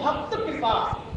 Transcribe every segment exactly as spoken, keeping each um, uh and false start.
ভক্ত কৃপা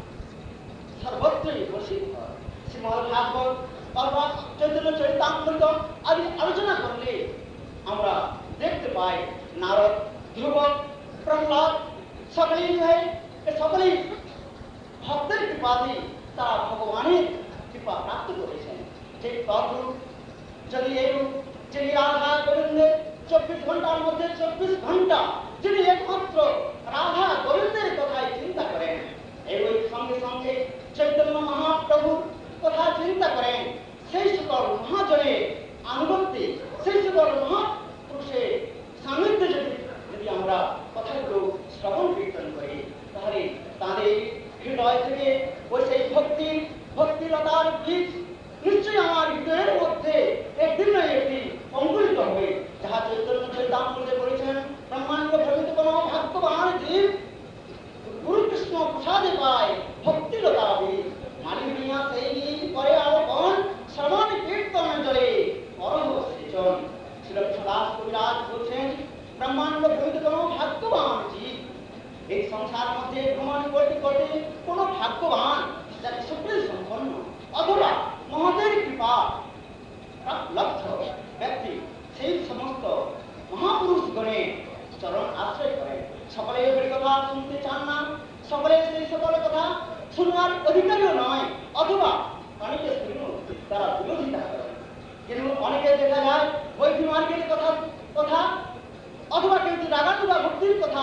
সর্বত্রই প্রসিদ্ধ। শ্রীমদ্ ভাগবত অথবা চৈতন্য চরিতামৃত আদি আলোচনা করলে আমরা দেখতে পাই নারদ, ধ্রুব, প্রহ্লাদ সকলেই সকলেই ভক্তের কৃপাতে তারা ভগবানের কৃপা প্রাপ্ত করেছেন। ঠিক তদ্রূপ যদি এইরূপ যিনি রাধা গোবিন্দের চব্বিশ ঘন্টার মধ্যে চব্বিশ ঘন্টা যিনি একমাত্র রাধা গোবিন্দের কথাই চিন্তা করেন, এই সঙ্গে সঙ্গে চৈতন্য মহাপ্রভুর কথা চিন্তা করেন, সেই সকল মহাজনের আনুগত্যে সেই সকল মহাপুরুষের সান্নিধ্যে যদি যদি আমরা কথাগুলো শ্রবণ কীর্তন করি, তাহলে তাদের হৃদয় থেকে ওই সেই ভক্তির ভক্তিলতার বীজ নিশ্চয়ই আমার হৃদয়ের মধ্যে একদিন না একদিন অঙ্কুরিত হবে। যাহা চৈতন্য চরিতামৃতে বলেছেন, ব্রহ্মাণ্ড ভ্রমিত কোনো ভাগ্যবান জীব গুরুকৃষ্ণ প্রসাদে পায় ভক্তিলতা বীজ, মানি নিয়া সেই বীজ করে আরোপণ, শ্রবণ কীর্তন জলে পরম সৃজন। শ্রীলক্ষ্মীদাস কবিরাজ বলছেন, ব্রহ্মাণ্ড ভ্রমিত কোনো ভাগ্যবান জীব এই সংসার মধ্যে ভ্রমণ করতে করতে কোনো ভাগ্যবান যার সকল সম্পন্ন অথবা মহাদের কৃপা লব্ধ ব্যক্তি সেই সমস্ত মহাপুরুষ গণে চরণ আশ্রয় করেন। সকলে এর কথা শুনতে চান না, সকলে সেই সকল কথা শুনবার অধিকারীও নয়, অথবা অনেকে শুনো তারা বিরোধিতা করেন। কিন্তু অনেকে দেখা যায় বৈধি মার্গের কথা কথা অথবা কিন্তু রাগানুগা ভক্তির কথা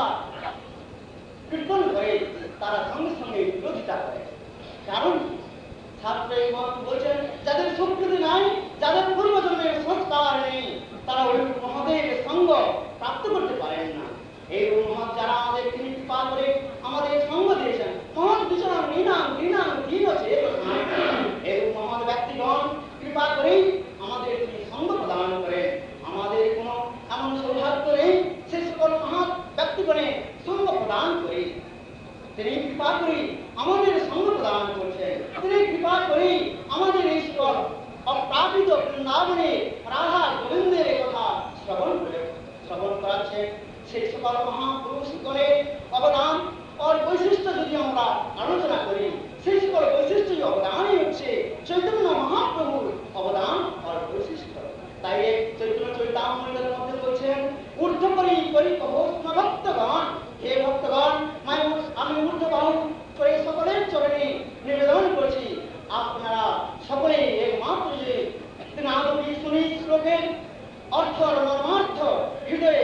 কীর্তন করে তারা সঙ্গে সঙ্গে বিরোধিতা করে। কারণ শাস্ত্রে বলছেন, যাদের সুকৃতি নাই, যাদের পূর্বজন্মের সংস্কার নেই, তারা ওই মহাদের সঙ্গ প্রাপ্ত করতে পারেন না। এই মহৎ যারা আমাদের তিনি কৃপা করে আমাদের সঙ্গ দিয়েছেন, মহৎ বিচরণ নিনাম ঘৃণাম দিন আছে, এই মহৎ ব্যক্তিগণ কৃপা করেই আমাদের তিনি সঙ্গ প্রদান করেন। আমাদের কোনো এমন সৌভাগ্য নেই সে সকল মহৎ ব্যক্তিগণে সঙ্গ প্রদান করি, তিনি কৃপা করি আমাদের সঙ্গ প্রদান করছেন। তিনি কৃপা করি আমাদের এই সকল অপ্রাপিত বৃন্দাবনে রাধা গোবিন্দের কথা শ্রবণ করে শ্রবণ করাচ্ছেন। সেই সকল মহাপুরুষগণের অবদান আর বৈশিষ্ট্য যদি আমরা আলোচনা করি, সেই সকল বৈশিষ্ট্য অবদানই হচ্ছে চৈতন্য মহাপ্রভুর অবদান আর বৈশিষ্ট্য। তাই এক চৈতন্য চরিতামৃতের মধ্যে বলছেন, ঊর্ধ্ব করি করি কবস্ন ভক্তগণ, হে ভক্তগণ আমি ঊর্ধ্ববাহু করে সকলের চরণে নিবেদন করছি, আপনারা সকলে একমাত্র যে নাদবী শুনি শ্লোকের অর্থ মর্মার্থ হৃদয়ে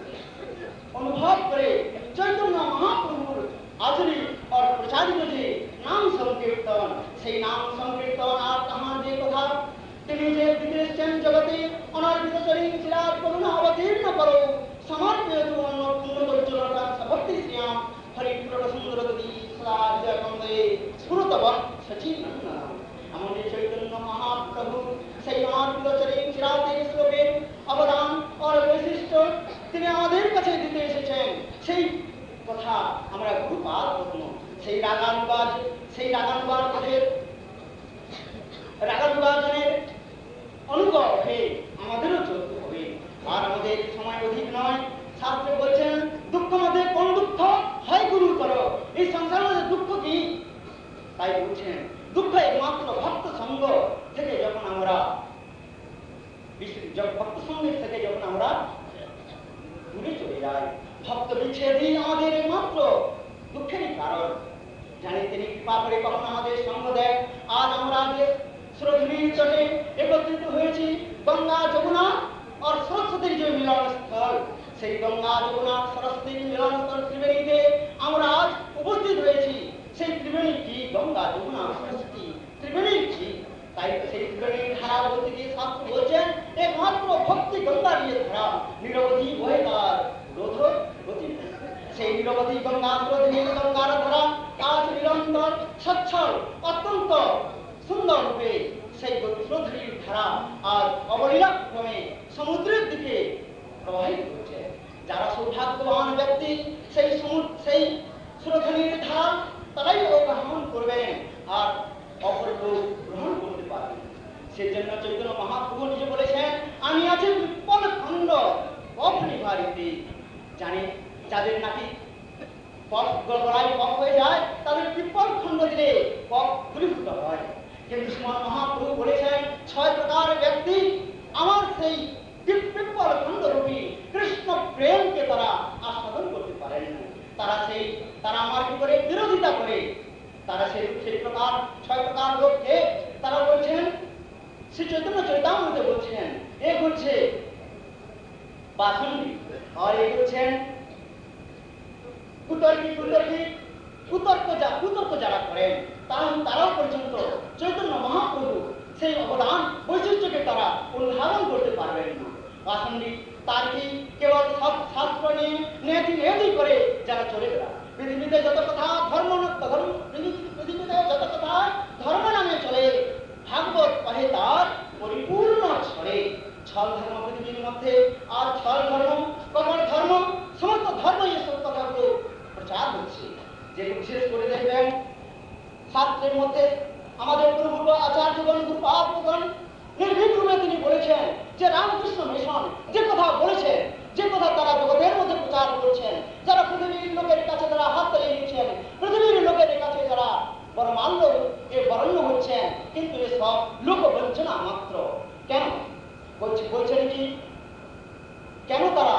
অনুভব করে চৈতন্য মহাপ্রভুর আচরি আর প্রচারিত যে নাম সংকীর্তন, সেই নাম সংকীর্তন আর তাহার যে কথা তিনি যে দিতে এসছেন জগতে অনর্পিত চরিং চিরাত করুণা অবতীর্ণ করো সমর্পয়তু অন্নপূর্ণদর্জনতা ভক্তি শ্রিয়াম হরিপ্রদ সুন্দর গতি সদাজে স্ফুরতবৎ সচিনন্দন। আমাদের চৈতন্য মহাপ্রভু সেই অনর্পিত চরিং চিরাতের শ্লোকের অবদান আর বৈশিষ্ট্য তিনি আমাদের কাছে দিতে এসেছেন। সেই কথা আমরা গুরুপাদ করব, সেই রাগানুবাদ সেই রাগানুবাদের রাগানুবাদনের অনুভব হয়ে আমাদেরও চলতে হবে। আর আমাদের সময় অধিক নয়, শাস্ত্রে বলছেন দুঃখ মধ্যে কোন দুঃখ হয় গুরু করো, এই সংসারের মধ্যে দুঃখ কি? তাই বলছেন দুঃখ একমাত্র ভক্ত সঙ্গ থেকে যখন আমরা ভক্ত সঙ্গের থেকে যখন আমরা দূরে চলে যাই, ভক্ত বিচ্ছেদই আমাদের একমাত্র দুঃখেরই কারণ। জানি তিনি কৃপা করে কখন আমাদের সঙ্গ দেয়। আজ আমরা যে স্রোতনীর চটে একত্রিত হয়েছি, গঙ্গা যমুনা আর সরস্বতীর যে মিলন স্থল, সেই গঙ্গা যমুনা সরস্বতীর মিলন স্থল ত্রিবেণীতে আমরা আজ উপস্থিত হয়েছি। সেই ত্রিবেণী কি? গঙ্গা যমুনা সরস্বতী ত্রিবেণী কি? তাই সেই ত্রিবেণীর ধারা বলতে গিয়ে শাস্ত্র বলছেন একমাত্র ভক্তি গঙ্গা নিয়ে ধারা নিরবধি বহে তার রোধ গতি। সেই নিরবধি গঙ্গা স্রোতনী গঙ্গার ধারা আজ নিরন্তর সচ্ছল অত্যন্ত সুন্দর রূপে সেই স্রোতনীর ধারা আজ অবলীলাক্রমে সমুদ্রের দিকে প্রবাহিত হচ্ছে। যারা সৌভাগ্যবান ব্যক্তি সেই সেই স্রোতনীর ধারা তারাই অবগাহন করবেন আর অপরকে গ্রহণ করতে পারবেন। সেজন্য চৈতন্য মহাপ্রভু নিজে বলেছেন, আমি আছি বিপদ খণ্ড অপনিভারিতে। জানি যাদের নাকি পথ গড়াই পথ হয়ে যায়, তাদের পিপল খণ্ড দিলে পথ দূরীভূত হয়। কিন্তু শ্রীমান মহাপ্রভু বলেছেন ছয় প্রকার ব্যক্তি আমার সেই পিপল খণ্ডরূপী কৃষ্ণ প্রেমকে তারা আস্বাদন করতে পারেন। তারা সেই তারা আমার কি করে বিরোধিতা করে, তারা সেই সেই প্রকার ছয় প্রকার লোককে তারা বলছেন, শ্রী চৈতন্য চৈতামৃতে বলছেন এ হচ্ছে বাসন্দি, আর এ হচ্ছেন কুতর্কি কুতর্কি কুতর্ক যা কুতর্ক যারা করেন তারা তারাও পর্যন্ত চৈতন্য মহাপ্রভু সেই অবদান বৈশিষ্ট্যকে তারা অনুধাবন করতে পারবেন না। বাসন্দি তার্কি কেবল শাস্ত্র নিয়ে নেতি নেতি করে যারা চলে গেল, পৃথিবীতে যত কথা ধর্ম ধর্ম পৃথিবীতে যত কথা ধর্ম নামে চলে, ভাগবত কহে তার পরিপূর্ণ ছড়ে। ছল ধর্ম পৃথিবীর মধ্যে, আর ছল ধর্ম কপট ধর্ম সমস্ত ধর্ম এসব কথাগুলো প্রচার হচ্ছে। যে বিশেষ করে দেখবেন শাস্ত্রের মধ্যে আমাদের পূর্ব আচার্যগণ গুরুপাদগণ নির্ভীক রূপে তিনি বলেছেন যে রামকৃষ্ণ মিশন যে কথা বলেছেন, যে কথা তারা জগতের মধ্যে প্রচার করছেন, যারা পৃথিবীর লোকের কাছে তারা হাত তালিয়ে নিচ্ছেন, পৃথিবীর লোকের কাছে যারা বরমাল্য এ বরণ্য হচ্ছেন, কিন্তু এসব লোক বঞ্চনা মাত্র। কেন বলছে বলছেন কি কেন তারা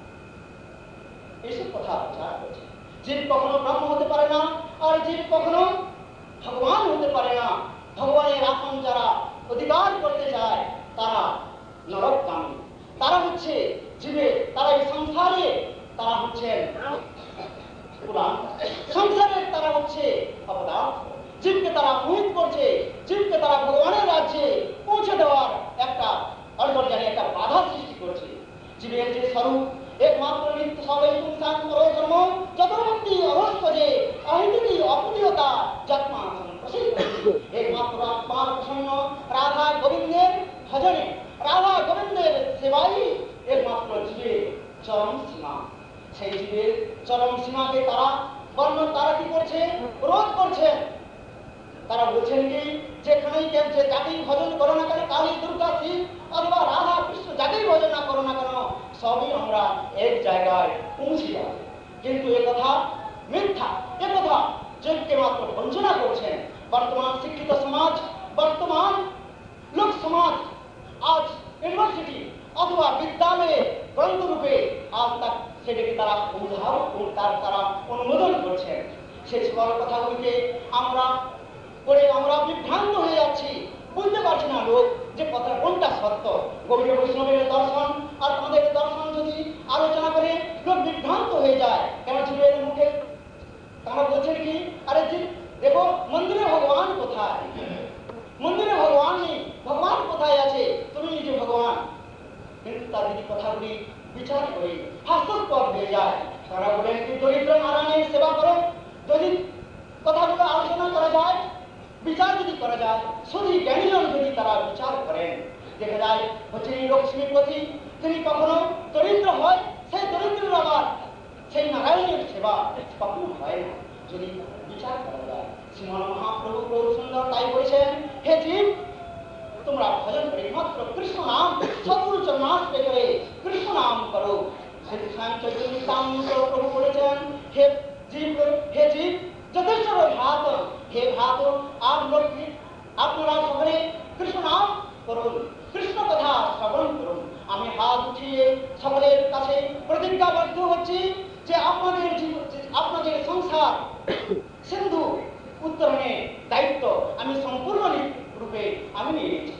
এইসব কথা প্রচার করছে? জীব কখনো ব্রহ্ম হতে পারে না, আর জীব কখনো ভগবান হতে পারে না। ভগবানের আসন যারা অধিকার করতে যায় তারা নরকগামী, তারা হচ্ছে জীবে, তারা এই সংসারে তারা হচ্ছেন পুরাণ, সংসারের তারা হচ্ছে অপদার্থ। জীবকে তারা মোহিত করছে, জীবকে তারা ভগবানের রাজ্যে পৌঁছে দেওয়ার একটা অন্তর্জানে একটা বাধা সৃষ্টি করছে। জীবের যে স্বরূপ একমাত্র নিত্য সবাই পুংসান করো ধর্ম যত মুক্তি অবশ্য যে অহিন্দি অপুনীয়তা যত্মা একমাত্র আত্মার প্রসন্ন রাধা গোবিন্দের ভজনে, রাধা গোবিন্দের সেবাই একমাত্র জীবের চরম সীমা। সেই জীবের চরম সীমাকে তারা বর্ণ তারা কি করছে, রোধ করছেন। তারা বলছেন কি যেখানেই কেউ যে যাকেই ভজন করো না কেন, কালী দুর্গা শিব অথবা রাধা কৃষ্ণ যাকেই ভজন না করো না কেন, সবই আমরা এক জায়গায় পৌঁছে যাব। কিন্তু এ কথা মিথ্যা, এ কথা যোগকে মাত্র বঞ্চনা করছেন। বর্তমান শিক্ষিত সমাজ, বর্তমান লোক সমাজ আজ ইউনিভার্সিটি অথবা বিদ্যালয়ে গ্রন্থরূপে আজ তার সেটাকে তারা অনুধাবন তার তারা অনুমোদন করছেন। সেই সকল কথাগুলিকে আমরা করে আমরা বিভ্রান্ত হয়ে যাচ্ছি, বুঝতে পারছি না লোক যে কথা কোনটা সত্য। গৌরী বৈষ্ণবের দর্শন আর আমাদের দর্শন যদি আলোচনা করে লোক বিভ্রান্ত হয়ে যায়। কেন জীবের মুখে তারা বলছেন কি আরে জি দেখো মন্দিরে ভগবান কোথায়, মন্দিরে ভগবান নেই, ভগবান কোথায় আছে, তুমি নিজে ভগবান। কিন্তু তার যদি কথাগুলি বিচার করে হাস্যস্পদ হয়ে যায়। তারা বলেন কি দরিদ্র নারায়ণের সেবা করো। যদি কথাগুলো আলোচনা করা যায়, বিচার যদি করা যায়, শুধু জ্ঞানীজন যদি তারা বিচার করেন, দেখা যায় হচ্ছে লক্ষ্মীপতি তিনি কখনো দরিদ্র হয়, সেই দরিদ্রের আবার সেই নারায়ণের সেবা কখনো হয় না যদি বিচার করা যায়। শ্রীমান মহাপ্রভু গৌর সুন্দর তাই বলেছেন, হে জীব তোমরা ভজন করে মাত্র কৃষ্ণ নাম সদগুরু চরণাশ্রয় করে কৃষ্ণ নাম করো। প্রভু বলেছেন হে জীব, হে জীব যথেষ্ট ভাত, হে ভাত আপনারা সকলে কৃষ্ণ নাম করুন, কৃষ্ণ কথা শ্রবণ করুন। আমি হাত উঠিয়ে সকলের কাছে প্রতিজ্ঞাবদ্ধ হচ্ছি যে আপনাদের আপনাদের সংসার সিন্ধু উত্তরণের দায়িত্ব আমি সম্পূর্ণ রূপে আমি নিয়ে নিয়েছি।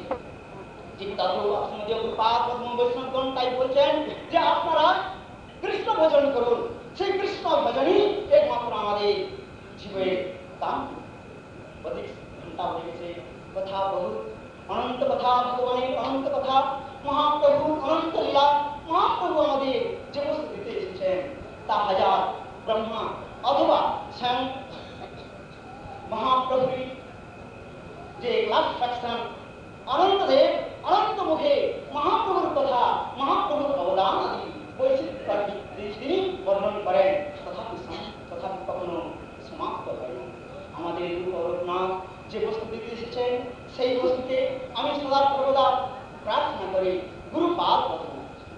বৈষ্ণবগণ তাই বলছেন যে আপনারা কৃষ্ণ ভজন করুন, সেই কৃষ্ণ ভজনই একমাত্র আমাদের জীবের দাম। অধিক ঘন্টা হয়ে গেছে, কথা বহু অনন্ত কথা, ভগবানের অনন্ত কথা, মহাপ্রভু অনন্ত লীলা। মহাপ্রভু আমাদের যে বস্তু দিতে এসেছেন তা হাজার ব্রহ্মা অথবা স্বয়ং মহাপ্রভুর যে লাস্ট ফ্যাকশন অনন্তদেব অনন্ত মুখে মহাপ্রভুর কথা, মহাপ্রভুর অবদান আদি বৈচিত্র্য তিনি বর্ণন করেন, তথাপি তথাপি কখনো সমাপ্ত হয় না। আমাদের রূপনাথ যে বস্তু দিতে এসেছেন সেই বস্তুকে আমি সদা সর্বদা প্রার্থনা করি গুরুপাদ পদ্ম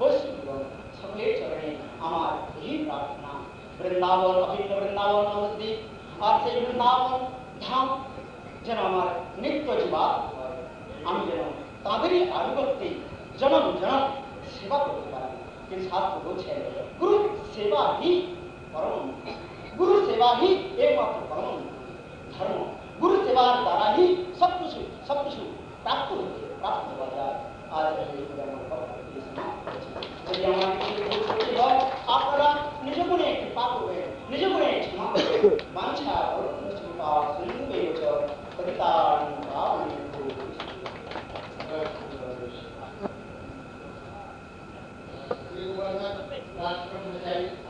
বৃন্দাবন অভিন্ন বৃন্দাবন নবদ্বীপ আর সেই বৃন্দাবন ধাম যেন আমার নিত্য জীবন আমি যেন তাদেরই আনুগত্যে জনম জনম সেবা করতে পারি। কিন্তু শাস্ত্র বলছেন গুরু সেবা হি পরম, গুরু সেবা হি একমাত্র পরম ধর্ম। গুরু সেবার দ্বারা হি সব কিছু সব কিছু প্রাপ্ত হতে প্রাপ্ত হওয়া যায়। আজ যদি আমার হয় আপনারা নিজ গুণে একটি পাপ করবেন, নিজ গুণে ক্ষমা করবেন। বাঞ্ছা राष्ट्रपति